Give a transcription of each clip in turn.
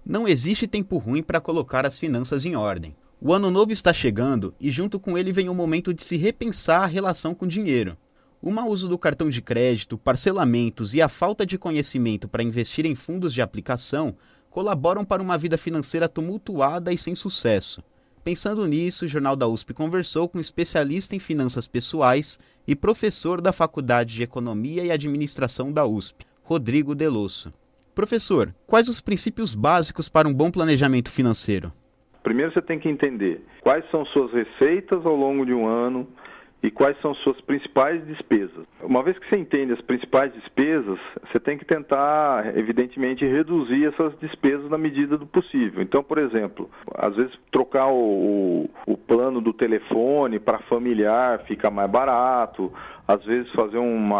Não existe tempo ruim para colocar as finanças em ordem. O ano novo está chegando e junto com ele vem o momento de se repensar a relação com o dinheiro. O mau uso do cartão de crédito, parcelamentos e a falta de conhecimento para investir em fundos de aplicação colaboram para uma vida financeira tumultuada e sem sucesso. Pensando nisso, o Jornal da USP conversou com um especialista em finanças pessoais e professor da Faculdade de Economia e Administração da USP, Rodrigo Delosso. Professor, quais os princípios básicos para um bom planejamento financeiro? Primeiro você tem que entender quais são suas receitas ao longo de um ano e quais são suas principais despesas. Uma vez que você entende as principais despesas, você tem que tentar, evidentemente, reduzir essas despesas na medida do possível. Então, por exemplo, às vezes trocar o plano do telefone para familiar fica mais barato, às vezes fazer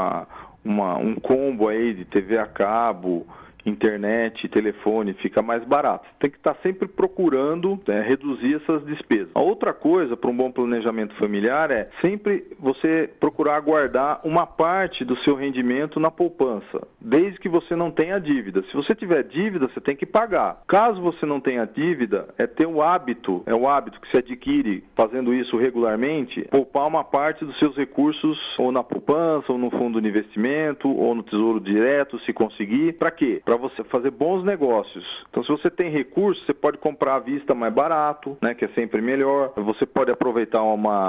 um combo aí de TV a cabo, internet, telefone, fica mais barato. Você tem que estar sempre procurando reduzir essas despesas. A outra coisa para um bom planejamento familiar é sempre você procurar guardar uma parte do seu rendimento na poupança, desde que você não tenha dívida. Se você tiver dívida, você tem que pagar. Caso você não tenha dívida, é o hábito que se adquire fazendo isso regularmente, poupar uma parte dos seus recursos ou na poupança, ou no fundo de investimento, ou no tesouro direto, se conseguir. Para quê? Para você fazer bons negócios. Então, se você tem recursos, você pode comprar à vista mais barato, né, que é sempre melhor. Você pode aproveitar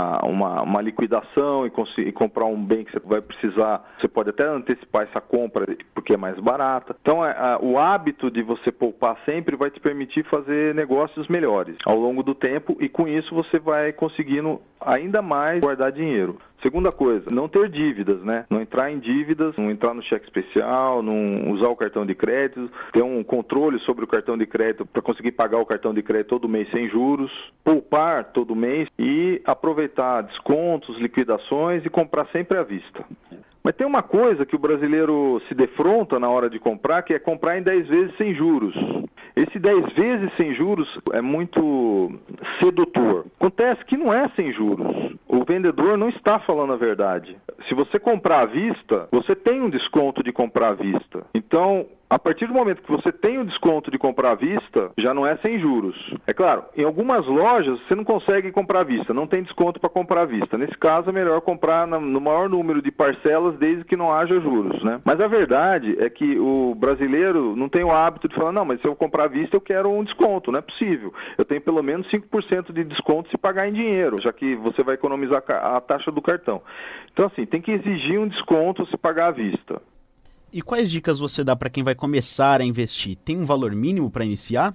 uma liquidação e comprar um bem que você vai precisar. Você pode até antecipar essa compra porque é mais barata. Então, o hábito de você poupar sempre vai te permitir fazer negócios melhores ao longo do tempo e com isso você vai conseguindo ainda mais guardar dinheiro. Segunda coisa, não ter dívidas, né? Não entrar em dívidas, não entrar no cheque especial, não usar o cartão de crédito, ter um controle sobre o cartão de crédito para conseguir pagar o cartão de crédito todo mês sem juros, poupar todo mês e aproveitar descontos, liquidações e comprar sempre à vista. Mas tem uma coisa que o brasileiro se defronta na hora de comprar, que é comprar em 10 vezes sem juros. Esse 10 vezes sem juros é muito sedutor. Acontece que não é sem juros. O vendedor não está falando a verdade. Se você comprar à vista, você tem um desconto de comprar à vista. Então, a partir do momento que você tem o desconto de comprar à vista, já não é sem juros. É claro, em algumas lojas você não consegue comprar à vista, não tem desconto para comprar à vista. Nesse caso, é melhor comprar no maior número de parcelas, desde que não haja juros, né? Mas a verdade é que o brasileiro não tem o hábito de falar, não, mas se eu comprar à vista eu quero um desconto. Não é possível. Eu tenho pelo menos 5% de desconto se pagar em dinheiro, já que você vai economizar a taxa do cartão. Então, assim, tem que exigir um desconto se pagar à vista. E quais dicas você dá para quem vai começar a investir? Tem um valor mínimo para iniciar?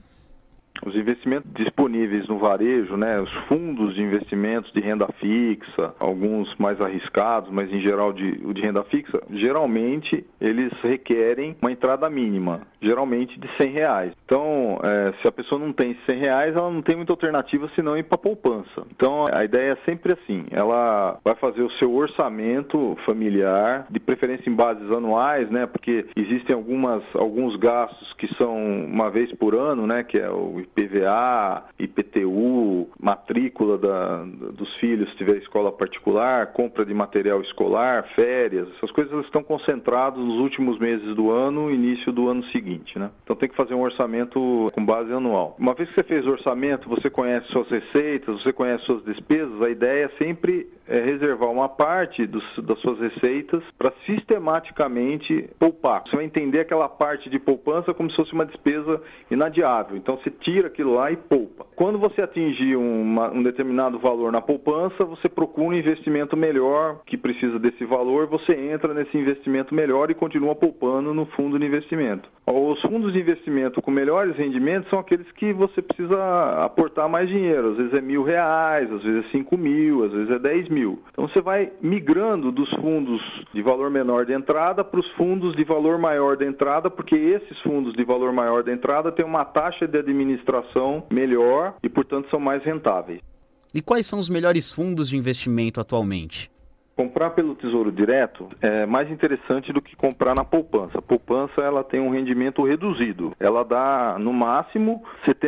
Os investimentos disponíveis no varejo, né, os fundos de investimentos de renda fixa, alguns mais arriscados, mas em geral o de renda fixa, geralmente eles requerem uma entrada mínima, geralmente de R$100. Então, se a pessoa não tem R$100, ela não tem muita alternativa senão ir para a poupança. Então, a ideia é sempre assim, ela vai fazer o seu orçamento familiar, de preferência em bases anuais, né, porque existem alguns gastos que são uma vez por ano, né, que é o IPVA, IPTU, matrícula dos filhos se tiver escola particular, compra de material escolar, férias, essas coisas estão concentradas nos últimos meses do ano e início do ano seguinte, né? Então tem que fazer um orçamento com base anual. Uma vez que você fez o orçamento, você conhece suas receitas, você conhece suas despesas, a ideia é sempre reservar uma parte das suas receitas para sistematicamente poupar. Você vai entender aquela parte de poupança como se fosse uma despesa inadiável. Então você tira aquilo lá e poupa. Quando você atingir um determinado valor na poupança, você procura um investimento melhor que precisa desse valor, você entra nesse investimento melhor e continua poupando no fundo de investimento. Os fundos de investimento com melhores rendimentos são aqueles que você precisa aportar mais dinheiro. Às vezes é R$1.000, às vezes é 5.000, às vezes é 10.000. Então você vai migrando dos fundos de valor menor de entrada para os fundos de valor maior de entrada, porque esses fundos de valor maior de entrada têm uma taxa de administração melhor e, portanto, são mais rentáveis. E quais são os melhores fundos de investimento atualmente? Comprar pelo Tesouro Direto é mais interessante do que comprar na poupança. A poupança ela tem um rendimento reduzido. Ela dá, no máximo,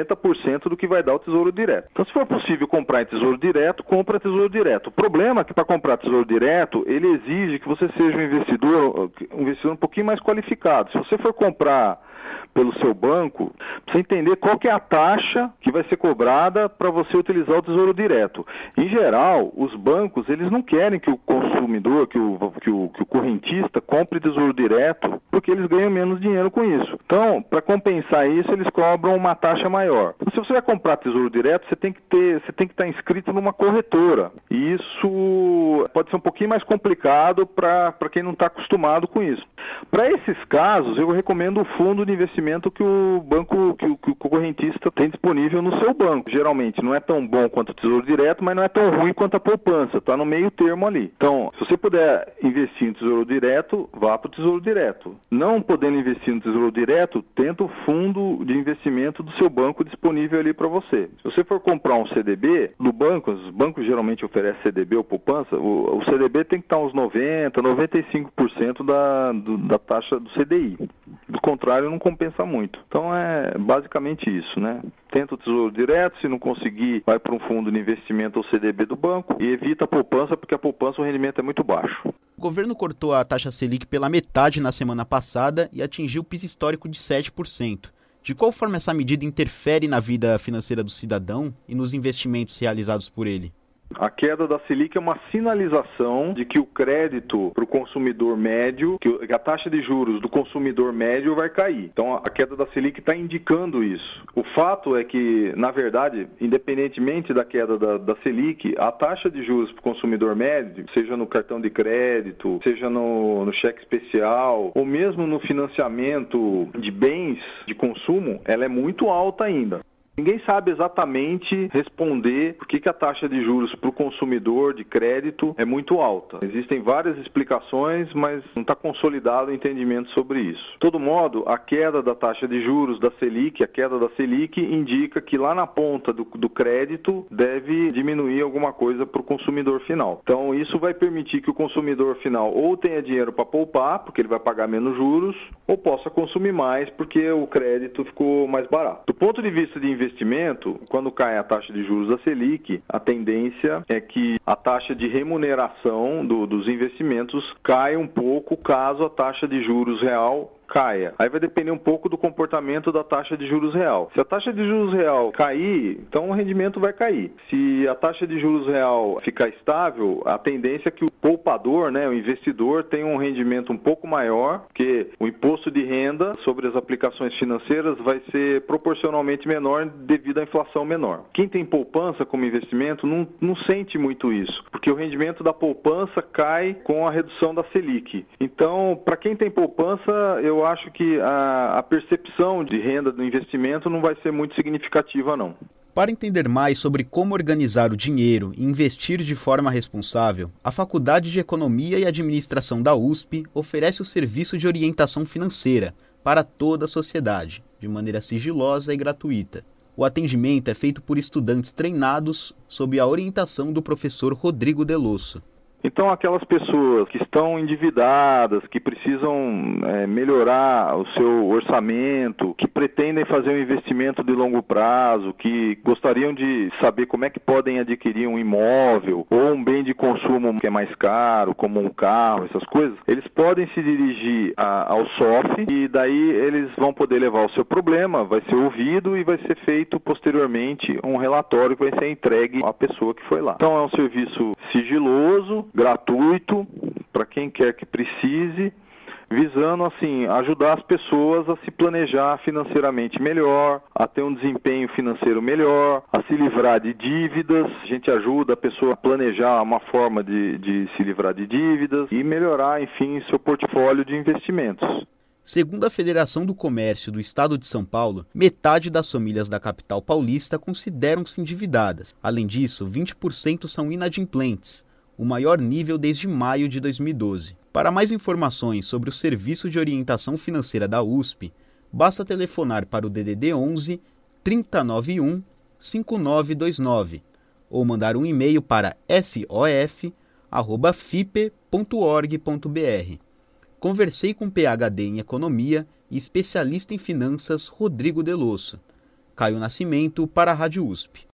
70% do que vai dar o Tesouro Direto. Então, se for possível comprar em Tesouro Direto, compra Tesouro Direto. O problema é que para comprar Tesouro Direto, ele exige que você seja um investidor um pouquinho mais qualificado. Se você for comprar pelo seu banco, você entender qual que é a taxa que vai ser cobrada para você utilizar o Tesouro Direto. Em geral, os bancos, eles não querem que o consumidor, que o correntista compre Tesouro Direto, porque eles ganham menos dinheiro com isso. Então, para compensar isso, eles cobram uma taxa maior. Se você vai comprar Tesouro Direto, você tem que estar inscrito numa corretora. E isso pode ser um pouquinho mais complicado para quem não está acostumado com isso. Para esses casos, eu recomendo o fundo de investimento que o banco, que o correntista tem disponível no seu banco. Geralmente não é tão bom quanto o Tesouro Direto, mas não é tão ruim quanto a poupança. Está no meio termo ali. Então, se você puder investir em Tesouro Direto, vá para o Tesouro Direto. Não podendo investir no Tesouro Direto, tenta o fundo de investimento do seu banco disponível ali para você. Se você for comprar um CDB do banco, os bancos geralmente oferecem CDB ou poupança, o CDB tem que estar uns 90%, 95% da taxa do CDI. Do contrário, não compensa muito. Então é basicamente isso, né? Tenta o Tesouro Direto, se não conseguir, vai para um fundo de investimento ou CDB do banco e evita a poupança, porque a poupança o rendimento é muito baixo. O governo cortou a taxa Selic pela metade na semana passada e atingiu o piso histórico de 7%. De qual forma essa medida interfere na vida financeira do cidadão e nos investimentos realizados por ele? A queda da Selic é uma sinalização de que o crédito para o consumidor médio, que a taxa de juros do consumidor médio vai cair. Então a queda da Selic está indicando isso. O fato é que, na verdade, independentemente da queda da Selic, a taxa de juros para o consumidor médio, seja no cartão de crédito, seja no cheque especial, ou mesmo no financiamento de bens de consumo, ela é muito alta ainda. Ninguém sabe exatamente responder por que a taxa de juros para o consumidor de crédito é muito alta. Existem várias explicações, mas não está consolidado o entendimento sobre isso. De todo modo, a queda da taxa de juros da Selic, a queda da Selic indica que lá na ponta do crédito deve diminuir alguma coisa para o consumidor final. Então, isso vai permitir que o consumidor final ou tenha dinheiro para poupar, porque ele vai pagar menos juros, ou possa consumir mais, porque o crédito ficou mais barato. Do ponto de vista de investimento, quando cai a taxa de juros da Selic, a tendência é que a taxa de remuneração dos investimentos caia um pouco caso a taxa de juros real caia. Aí vai depender um pouco do comportamento da taxa de juros real. Se a taxa de juros real cair, então o rendimento vai cair. Se a taxa de juros real ficar estável, a tendência é que o poupador, né, o investidor, tenha um rendimento um pouco maior, porque o imposto de renda sobre as aplicações financeiras vai ser proporcionalmente menor devido à inflação menor. Quem tem poupança como investimento não sente muito isso, porque o rendimento da poupança cai com a redução da Selic. Então, para quem tem poupança, eu acho que a percepção de renda do investimento não vai ser muito significativa, não. Para entender mais sobre como organizar o dinheiro e investir de forma responsável, a Faculdade de Economia e Administração da USP oferece o serviço de orientação financeira para toda a sociedade, de maneira sigilosa e gratuita. O atendimento é feito por estudantes treinados sob a orientação do professor Rodrigo Delosso. Então, aquelas pessoas que estão endividadas, que precisam melhorar o seu orçamento, que pretendem fazer um investimento de longo prazo, que gostariam de saber como é que podem adquirir um imóvel ou um bem de consumo que é mais caro, como um carro, essas coisas, eles podem se dirigir ao SOF e daí eles vão poder levar o seu problema, vai ser ouvido e vai ser feito posteriormente um relatório que vai ser entregue à pessoa que foi lá. Então, é um serviço sigiloso, gratuito, para quem quer que precise, visando assim ajudar as pessoas a se planejar financeiramente melhor, a ter um desempenho financeiro melhor, a se livrar de dívidas. A gente ajuda a pessoa a planejar uma forma de se livrar de dívidas e melhorar, enfim, seu portfólio de investimentos. Segundo a Federação do Comércio do Estado de São Paulo, metade das famílias da capital paulista consideram-se endividadas. Além disso, 20% são inadimplentes, o maior nível desde maio de 2012. Para mais informações sobre o Serviço de Orientação Financeira da USP, basta telefonar para o DDD 11 3091 5929 ou mandar um e-mail para sof@fipe.org.br. Conversei com PhD em Economia e especialista em Finanças Rodrigo Delosso. Caio Nascimento para a Rádio USP.